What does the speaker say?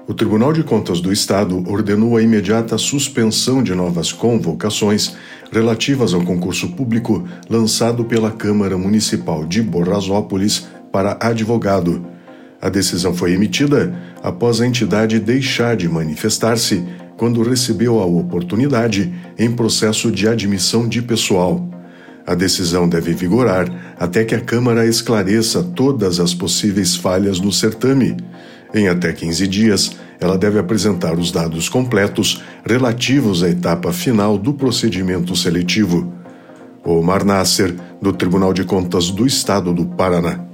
O Tribunal de Contas do Estado ordenou a imediata suspensão de novas convocações relativas ao concurso público lançado pela Câmara Municipal de Borrazópolis para advogado. A decisão foi emitida após a entidade deixar de manifestar-se quando recebeu a oportunidade em processo de admissão de pessoal. A decisão deve vigorar até que a Câmara esclareça todas as possíveis falhas no certame. Em até 15 dias, ela deve apresentar os dados completos relativos à etapa final do procedimento seletivo. Omar Nasser, do Tribunal de Contas do Estado do Paraná.